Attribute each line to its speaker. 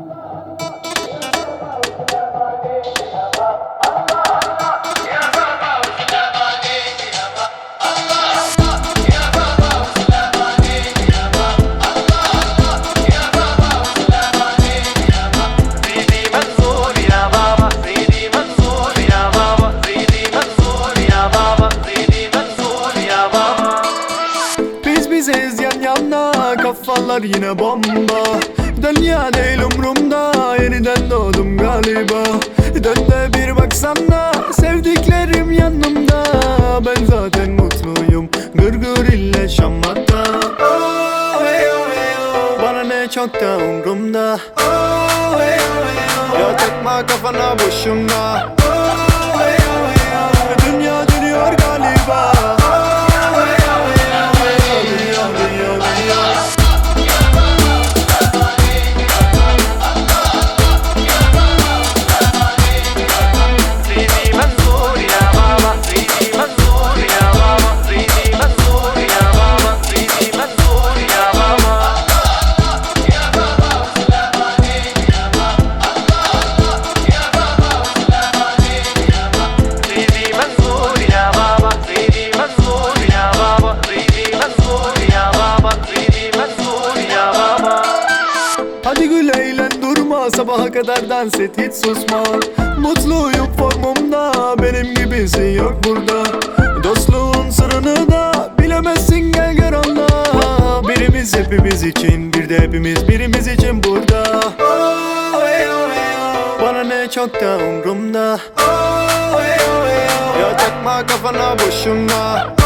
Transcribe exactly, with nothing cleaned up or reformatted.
Speaker 1: Biziz yan yana, kafalar yine bomba. Dünya değil umrumda, yeniden doğdum galiba. Dön de bir baksana, sevdiklerim yanımda. Ben zaten mutluyum, gırgır ile şamata. Oh, hey, oh, hey, oh. Bana ne çok da umrumda. Oh, hey, oh, hey, oh. Ya takma kafana boşuna. Oh, hey, oh, hey, oh. Dünya dönüyor galiba. Hadi gül eğlen durma, sabaha kadar dans et hiç susma. Mutluyum formumda, benim gibisi yok burada. Dostluğun sırrını da bilemezsin, gel gör onda. Birimiz hepimiz için, bir de hepimiz birimiz için burada. Oh, hey, oh, hey, oh. Bana ne çok da umrumda. Oh, hey, oh, hey, oh. Ya takma kafana boşuna.